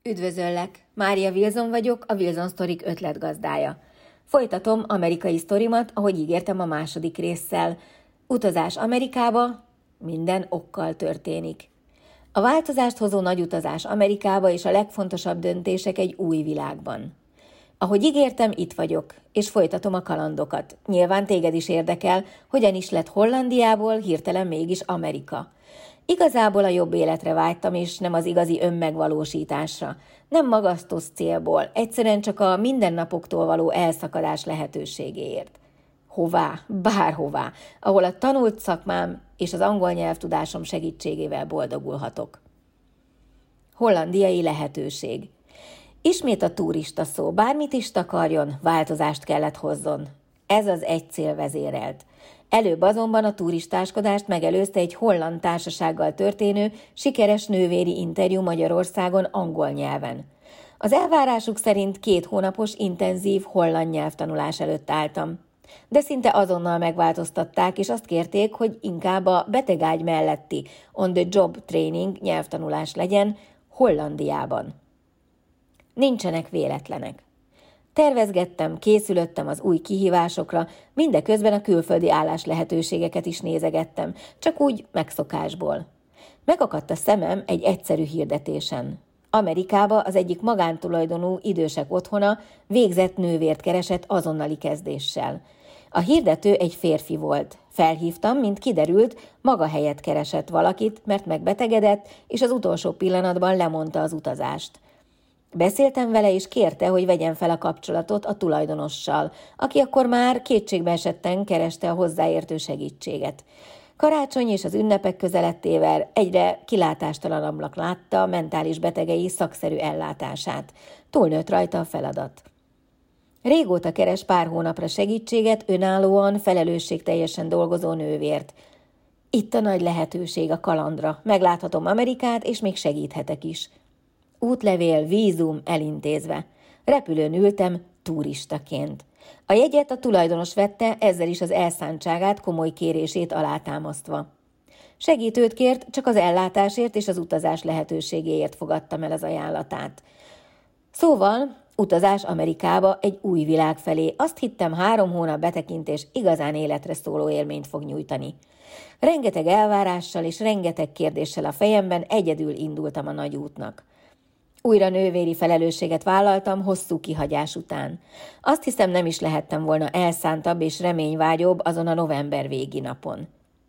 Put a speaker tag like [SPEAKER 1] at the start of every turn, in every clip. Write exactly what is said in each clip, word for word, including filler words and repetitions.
[SPEAKER 1] Üdvözöllek! Mária Wilson vagyok, a Wilson Sztorik ötletgazdája. Folytatom amerikai sztorimat, ahogy ígértem a második résszel. Utazás Amerikába, minden okkal történik. A változást hozó nagy utazás Amerikába és a legfontosabb döntések egy új világban. Ahogy ígértem, itt vagyok, és folytatom a kalandokat. Nyilván téged is érdekel, hogyan is lett Hollandiából hirtelen mégis Amerika. Igazából a jobb életre vágytam, és nem az igazi önmegvalósításra. Nem magasztos célból, egyszerűen csak a mindennapoktól való elszakadás lehetőségéért. Hová? Bárhová, ahol a tanult szakmám és az angol nyelvtudásom segítségével boldogulhatok. Hollandiai lehetőség. Ismét a turista szó, bármit is takarjon, változást kellett hozzon. Ez az egy cél vezérelt. Előbb azonban a turistáskodást megelőzte egy holland társasággal történő, sikeres nővéri interjú Magyarországon angol nyelven. Az elvárásuk szerint két hónapos intenzív holland nyelvtanulás előtt álltam. De szinte azonnal megváltoztatták, és azt kérték, hogy inkább a betegágy melletti on the job training nyelvtanulás legyen Hollandiában. Nincsenek véletlenek. Tervezgettem, készülöttem az új kihívásokra, mindeközben a külföldi állás lehetőségeket is nézegettem, csak úgy megszokásból. Megakadt a szemem egy egyszerű hirdetésen. Amerikába az egyik magántulajdonú idősek otthona végzett nővért keresett azonnali kezdéssel. A hirdető egy férfi volt. Felhívtam, mint kiderült, maga helyett keresett valakit, mert megbetegedett, és az utolsó pillanatban lemondta az utazást. Beszéltem vele, és kérte, hogy vegyem fel a kapcsolatot a tulajdonossal, aki akkor már kétségbe esetten kereste a hozzáértő segítséget. Karácsony és az ünnepek közelettével egyre kilátástalanabbnak látta a mentális betegei szakszerű ellátását. Túlnőtt rajta a feladat. Régóta keres pár hónapra segítséget önállóan, felelősségteljesen dolgozó nővért. Itt a nagy lehetőség a kalandra. Megláthatom Amerikát, és még segíthetek is. Útlevél, vízum elintézve. Repülőn ültem turistaként. A jegyet a tulajdonos vette, ezzel is az elszántságát, komoly kérését alátámasztva. Segítőt kért, csak az ellátásért és az utazás lehetőségéért fogadtam el az ajánlatát. Szóval, utazás Amerikába egy új világ felé. Azt hittem, három hónap betekintés igazán életre szóló élményt fog nyújtani. Rengeteg elvárással és rengeteg kérdéssel a fejemben egyedül indultam a nagy útnak. Újra nővéri felelősséget vállaltam hosszú kihagyás után. Azt hiszem, nem is lehettem volna elszántabb és reményvágyóbb azon a november végi napon.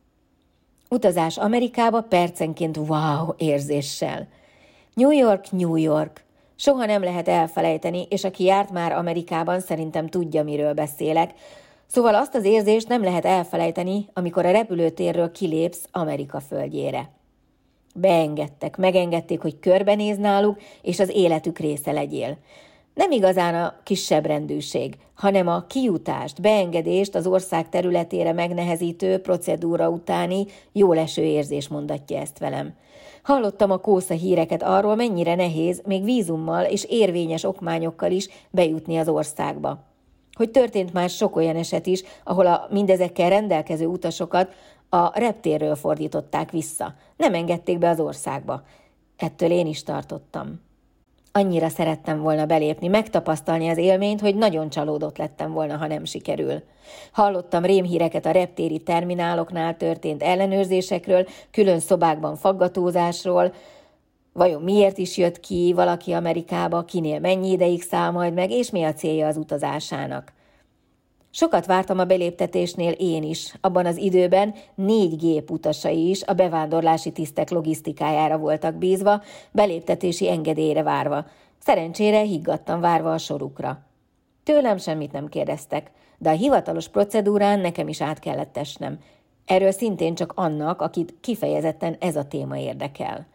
[SPEAKER 1] Utazás Amerikába percenként wow érzéssel. New York, New York. Soha nem lehet elfelejteni, és aki járt már Amerikában, szerintem tudja, miről beszélek. Szóval azt az érzést nem lehet elfelejteni, amikor a repülőtérről kilépsz Amerika földjére. Beengedtek, megengedték, hogy körbenéz náluk, és az életük része legyél. Nem igazán a kisebb rendűség, hanem a kijutást, beengedést az ország területére megnehezítő procedúra utáni jóleső érzés mondatja ezt velem. Hallottam a kósza híreket arról, mennyire nehéz még vízummal és érvényes okmányokkal is bejutni az országba. Hogy történt már sok olyan eset is, ahol a mindezekkel rendelkező utasokat a reptérről fordították vissza. Nem engedték be az országba. Ettől én is tartottam. Annyira szerettem volna belépni, megtapasztalni az élményt, hogy nagyon csalódott lettem volna, ha nem sikerül. Hallottam rémhíreket a reptéri termináloknál történt ellenőrzésekről, külön szobákban faggatózásról. Vajon miért is jött ki valaki Amerikába, kinél mennyi ideig száll majd meg, és mi a célja az utazásának? Sokat vártam a beléptetésnél én is. Abban az időben négy gép utasai is a bevándorlási tisztek logisztikájára voltak bízva, beléptetési engedélyre várva. Szerencsére higgadtan várva a sorukra. Tőlem semmit nem kérdeztek, de a hivatalos procedúrán nekem is át kellett esnem. Erről szintén csak annak, akit kifejezetten ez a téma érdekel.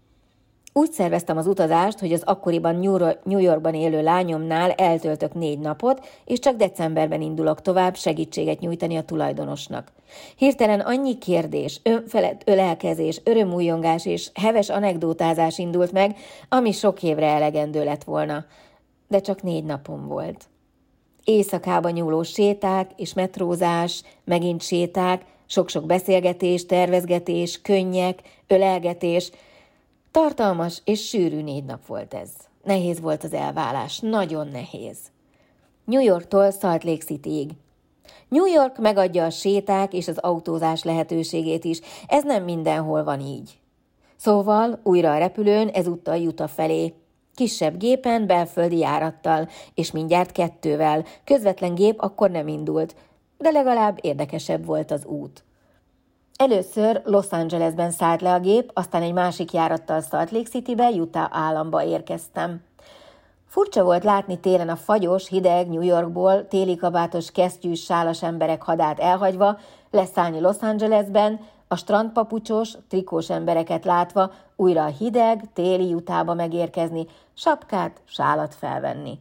[SPEAKER 1] Úgy szerveztem az utazást, hogy az akkoriban New Yorkban élő lányomnál eltöltök négy napot, és csak decemberben indulok tovább segítséget nyújtani a tulajdonosnak. Hirtelen annyi kérdés, önfelett ölelkezés, örömújongás és heves anekdótázás indult meg, ami sok évre elegendő lett volna. De csak négy napom volt. Éjszakába nyúló séták és metrózás, megint séták, sok-sok beszélgetés, tervezgetés, könnyek, ölelgetés. Tartalmas és sűrű négy nap volt ez. Nehéz volt az elválás, nagyon nehéz. New Yorktól Salt Lake Cityig. New York megadja a séták és az autózás lehetőségét is, ez nem mindenhol van így. Szóval újra a repülőn, ezúttal Utah felé. Kisebb gépen, belföldi járattal, és mindjárt kettővel. Közvetlen gép akkor nem indult, de legalább érdekesebb volt az út. Először Los Angelesben szállt le a gép, aztán egy másik járattal Salt Lake Citybe, Utah államba érkeztem. Furcsa volt látni télen a fagyos, hideg New Yorkból téli kabátos, kesztyűs, sálas emberek hadát elhagyva, leszállni Los Angelesben, a strandpapucsos, trikós embereket látva, újra a hideg, téli Utahba megérkezni, sapkát, sálat felvenni.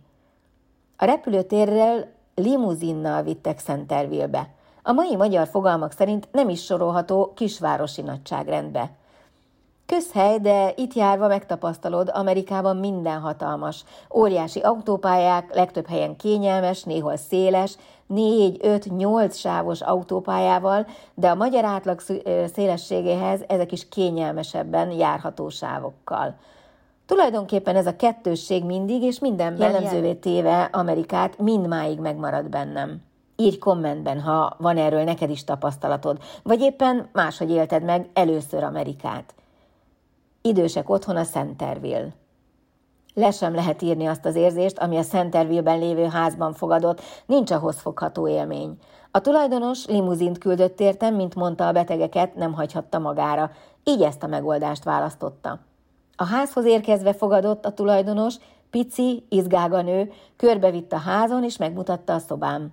[SPEAKER 1] A repülőtérrel limuzinnal vittek Centerville-be. A mai magyar fogalmak szerint nem is sorolható kisvárosi nagyságrendbe. Közhely, de itt járva megtapasztalod, Amerikában minden hatalmas. Óriási autópályák, legtöbb helyen kényelmes, néhol széles, négy, öt, nyolc sávos autópályával, de a magyar átlag szélességéhez ezek is kényelmesebben járható sávokkal. Tulajdonképpen ez a kettősség mindig és mindenben jellemzővé téve Amerikát mindmáig megmarad bennem. Írj kommentben, ha van erről neked is tapasztalatod, vagy éppen máshogy élted meg először Amerikát. Idősek otthona Centerville. Le sem lehet írni azt az érzést, ami a Centerville-ben lévő házban fogadott, nincs ahhoz fogható élmény. A tulajdonos limuzint küldött értem, mint mondta, a betegeket nem hagyhatta magára, így ezt a megoldást választotta. A házhoz érkezve fogadott a tulajdonos, pici, izgága nő, körbevitt a házon és megmutatta a szobám.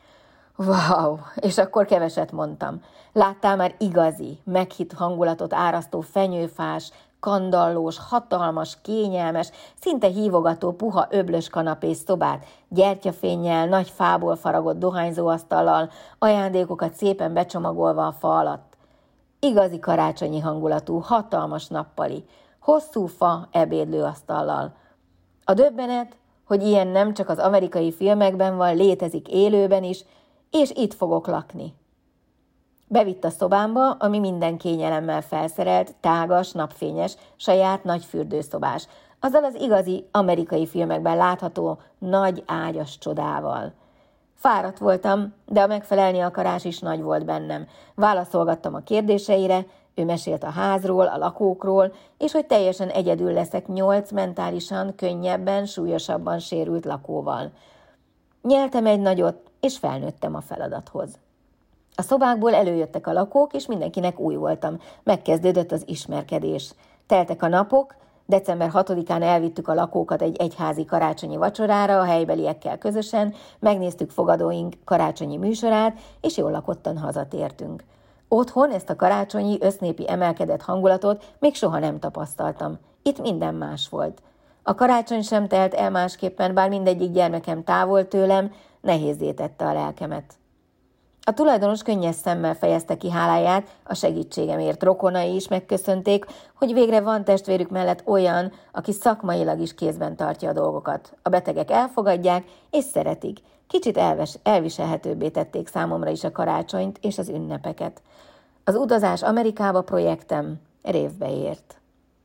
[SPEAKER 1] Wow, és akkor keveset mondtam. Láttál már igazi, meghitt hangulatot árasztó fenyőfás, kandallós, hatalmas, kényelmes, szinte hívogató, puha öblös kanapés szobát, gyertyafénnyel, nagy fából faragott dohányzóasztallal, ajándékokat szépen becsomagolva a fa alatt. Igazi karácsonyi hangulatú, hatalmas nappali, hosszú fa ebédlőasztallal. A döbbenet, hogy ilyen nem csak az amerikai filmekben van, létezik élőben is, és itt fogok lakni. Bevitt a szobámba, ami minden kényelemmel felszerelt, tágas, napfényes, saját nagy fürdőszobás, azzal az igazi amerikai filmekben látható nagy ágyas csodával. Fáradt voltam, de a megfelelni akarás is nagy volt bennem. Válaszolgattam a kérdéseire, ő mesélt a házról, a lakókról, és hogy teljesen egyedül leszek nyolc mentálisan, könnyebben, súlyosabban sérült lakóval. Nyeltem egy nagyot, és felnőttem a feladathoz. A szobákból előjöttek a lakók, és mindenkinek új voltam. Megkezdődött az ismerkedés. Teltek a napok, december hatodikán elvittük a lakókat egy egyházi karácsonyi vacsorára a helybeliekkel közösen, megnéztük fogadóink karácsonyi műsorát, és jól lakottan hazatértünk. Otthon ezt a karácsonyi össznépi emelkedett hangulatot még soha nem tapasztaltam. Itt minden más volt. A karácsony sem telt el másképpen, bár mindegyik gyermekem távol tőlem, nehézzé tette a lelkemet. A tulajdonos könnyes szemmel fejezte ki háláját, a segítségemért rokonai is megköszönték, hogy végre van testvérük mellett olyan, aki szakmailag is kézben tartja a dolgokat. A betegek elfogadják és szeretik. Kicsit elves, elviselhetőbbé tették számomra is a karácsonyt és az ünnepeket. Az utazás Amerikába projektem révbe ért.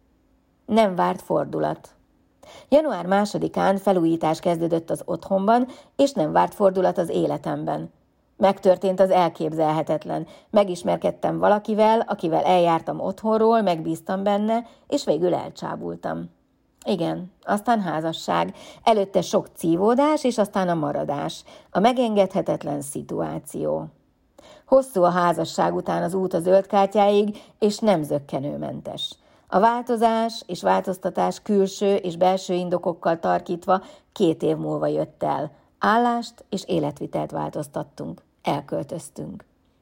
[SPEAKER 1] Nem várt fordulat. január másodikán felújítás kezdődött az otthonban, és nem várt fordulat az életemben. Megtörtént az elképzelhetetlen. Megismerkedtem valakivel, akivel eljártam otthonról, megbíztam benne, és végül elcsábultam. Igen, aztán házasság, előtte sok cívódás, és aztán a maradás, a megengedhetetlen szituáció. Hosszú a házasság után az út a zöldkártyáig, és nem zökkenőmentes. A változás és változtatás külső és belső indokokkal tarkítva két év múlva jött el. Állást és életvitelt változtattunk, elköltöztünk.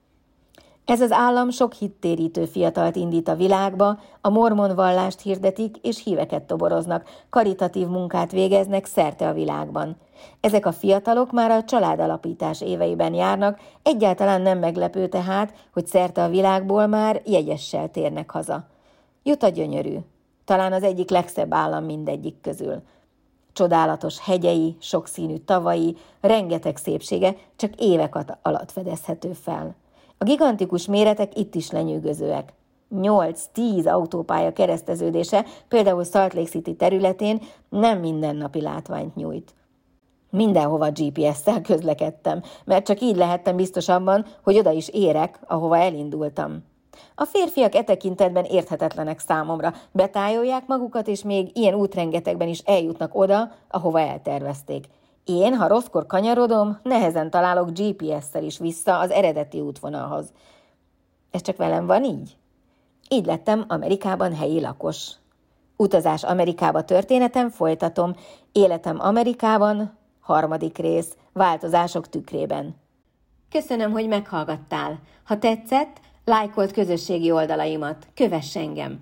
[SPEAKER 1] Ez az állam sok hittérítő fiatalt indít a világba, a mormon vallást hirdetik és híveket toboroznak, karitatív munkát végeznek szerte a világban. Ezek a fiatalok már a családalapítás éveiben járnak, egyáltalán nem meglepő tehát, hogy szerte a világból már jegyessel térnek haza. Utah gyönyörű, talán az egyik legszebb állam mindegyik közül. Csodálatos hegyei, sokszínű tavai, rengeteg szépsége csak évek alatt fedezhető fel. A gigantikus méretek itt is lenyűgözőek. nyolc-tíz autópálya kereszteződése, például Salt Lake City területén nem mindennapi látványt nyújt. Mindenhova gé pé es-szel közlekedtem, mert csak így lehettem biztos abban, hogy oda is érek, ahova elindultam. A férfiak e tekintetben érthetetlenek számomra, betájolják magukat, és még ilyen útrengetegben is eljutnak oda, ahova eltervezték. Én, ha rosszkor kanyarodom, nehezen találok gé pé es-szel is vissza az eredeti útvonalhoz. Ez csak velem van így? Így lettem Amerikában helyi lakos. Utazás Amerikába történetem folytatom, életem Amerikában, harmadik rész, változások tükrében. Köszönöm, hogy meghallgattál. Ha tetszett, lájkold közösségi oldalaimat, kövess engem.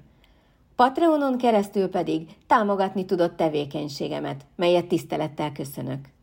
[SPEAKER 1] Patreonon keresztül pedig támogatni tudod tevékenységemet, melyet tisztelettel köszönök.